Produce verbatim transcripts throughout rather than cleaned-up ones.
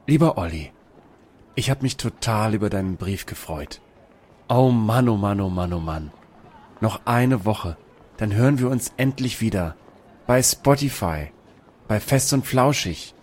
Lieber Olli, ich habe mich total über deinen Brief gefreut. Oh Mann, oh Mann, oh Mann, oh Mann. Noch eine Woche, dann hören wir uns endlich wieder. Bei Spotify, bei Fest und Flauschig.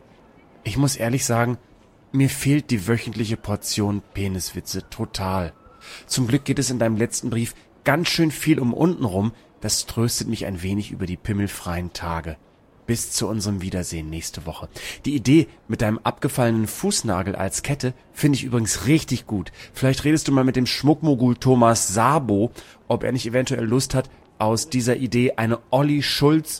Ich muss ehrlich sagen, mir fehlt die wöchentliche Portion Peniswitze total. Zum Glück geht es in deinem letzten Brief ganz schön viel um untenrum. Das tröstet mich ein wenig über die pimmelfreien Tage. Bis zu unserem Wiedersehen nächste Woche. Die Idee mit deinem abgefallenen Fußnagel als Kette finde ich übrigens richtig gut. Vielleicht redest du mal mit dem Schmuckmogul Thomas Sabo, ob er nicht eventuell Lust hat, aus dieser Idee eine Olli Schulz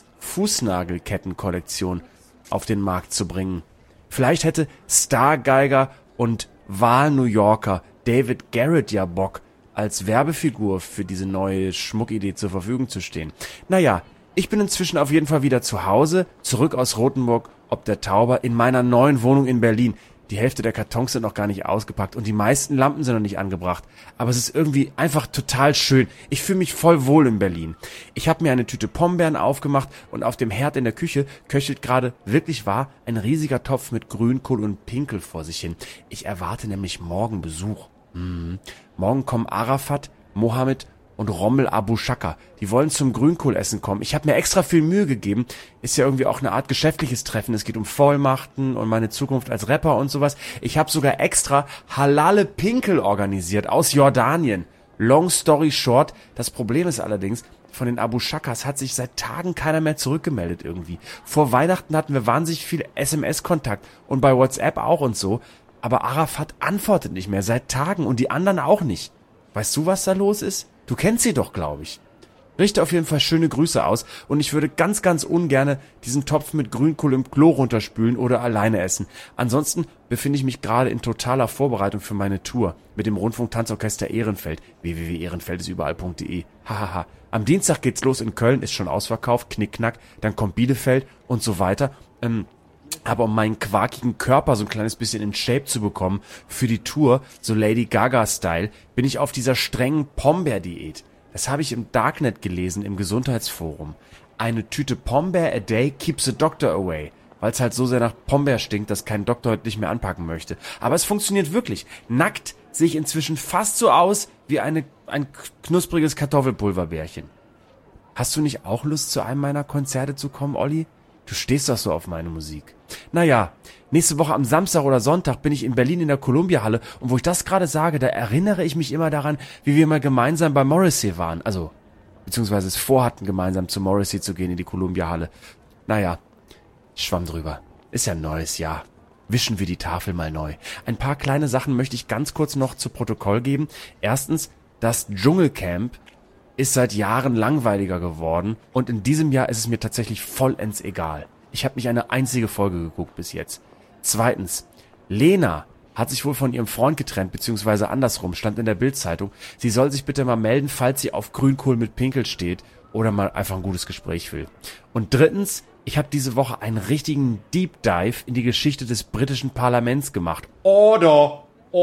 Fußnagelkettenkollektion auf den Markt zu bringen. Vielleicht hätte Stargeiger und Wahl-New Yorker David Garrett ja Bock, als Werbefigur für diese neue Schmuckidee zur Verfügung zu stehen. Naja, ich bin inzwischen auf jeden Fall wieder zu Hause, zurück aus Rothenburg ob der Tauber, in meiner neuen Wohnung in Berlin. Die Hälfte der Kartons sind noch gar nicht ausgepackt und die meisten Lampen sind noch nicht angebracht. Aber es ist irgendwie einfach total schön. Ich fühle mich voll wohl in Berlin. Ich habe mir eine Tüte Pombeeren aufgemacht und auf dem Herd in der Küche köchelt gerade, wirklich wahr, ein riesiger Topf mit Grünkohl und Pinkel vor sich hin. Ich erwarte nämlich morgen Besuch. Mhm. Morgen kommen Arafat, Mohammed und Rommel Abu Shaka. Die wollen zum Grünkohlessen kommen. Ich habe mir extra viel Mühe gegeben. Ist ja irgendwie auch eine Art geschäftliches Treffen. Es geht um Vollmachten und meine Zukunft als Rapper und sowas. Ich habe sogar extra halale Pinkel organisiert aus Jordanien. Long story short. Das Problem ist allerdings, von den Abu Shakas hat sich seit Tagen keiner mehr zurückgemeldet irgendwie. Vor Weihnachten hatten wir wahnsinnig viel S M S-Kontakt und bei WhatsApp auch und so. Aber Arafat antwortet nicht mehr seit Tagen und die anderen auch nicht. Weißt du, was da los ist? Du kennst sie doch, glaube ich. Richte auf jeden Fall schöne Grüße aus und ich würde ganz, ganz ungerne diesen Topf mit Grünkohl im Klo runterspülen oder alleine essen. Ansonsten befinde ich mich gerade in totaler Vorbereitung für meine Tour mit dem Rundfunk-Tanzorchester Ehrenfeld. w w w punkt ehrenfeldesüberall punkt de. Hahaha. Am Dienstag geht's los in Köln, ist schon ausverkauft, knickknack. Dann kommt Bielefeld und so weiter. Ähm, aber um meinen quakigen Körper so ein kleines bisschen in Shape zu bekommen für die Tour, so Lady Gaga-Style, bin ich auf dieser strengen Pombeer-Diät. Das habe ich im Darknet gelesen, im Gesundheitsforum. Eine Tüte Pombeer a day keeps the doctor away, weil es halt so sehr nach Pombeer stinkt, dass kein Doktor heute nicht mehr anpacken möchte. Aber es funktioniert wirklich. Nackt sehe ich inzwischen fast so aus wie eine, ein knuspriges Kartoffelpulverbärchen. Hast du nicht auch Lust, zu einem meiner Konzerte zu kommen, Olli? Du stehst doch so auf meine Musik. Naja, nächste Woche am Samstag oder Sonntag bin ich in Berlin in der Columbia-Halle und wo ich das gerade sage, da erinnere ich mich immer daran, wie wir mal gemeinsam bei Morrissey waren. Also, beziehungsweise es vorhatten, gemeinsam zu Morrissey zu gehen in die Columbia-Halle. Naja, schwamm drüber. Ist ja ein neues Jahr. Wischen wir die Tafel mal neu. Ein paar kleine Sachen möchte ich ganz kurz noch zu Protokoll geben. Erstens, das Dschungelcamp ist seit Jahren langweiliger geworden und in diesem Jahr ist es mir tatsächlich vollends egal. Ich habe nicht eine einzige Folge geguckt bis jetzt. Zweitens, Lena hat sich wohl von ihrem Freund getrennt, beziehungsweise andersrum, stand in der Bild-Zeitung. Sie soll sich bitte mal melden, falls sie auf Grünkohl mit Pinkel steht oder mal einfach ein gutes Gespräch will. Und drittens, ich habe diese Woche einen richtigen Deep Dive in die Geschichte des britischen Parlaments gemacht. Order,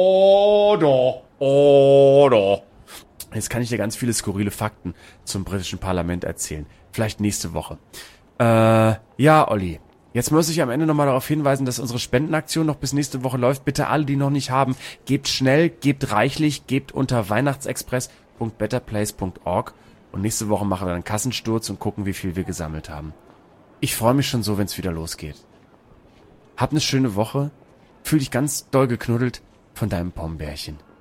Order, Order. Jetzt kann ich dir ganz viele skurrile Fakten zum britischen Parlament erzählen. Vielleicht nächste Woche. Äh, ja, Olli. Jetzt muss ich am Ende nochmal darauf hinweisen, dass unsere Spendenaktion noch bis nächste Woche läuft. Bitte alle, die noch nicht haben, gebt schnell, gebt reichlich, gebt unter weihnachtsexpress punkt betterplace punkt org und nächste Woche machen wir einen Kassensturz und gucken, wie viel wir gesammelt haben. Ich freue mich schon so, wenn es wieder losgeht. Hab eine schöne Woche. Fühl dich ganz doll geknuddelt von deinem Pombeerchen.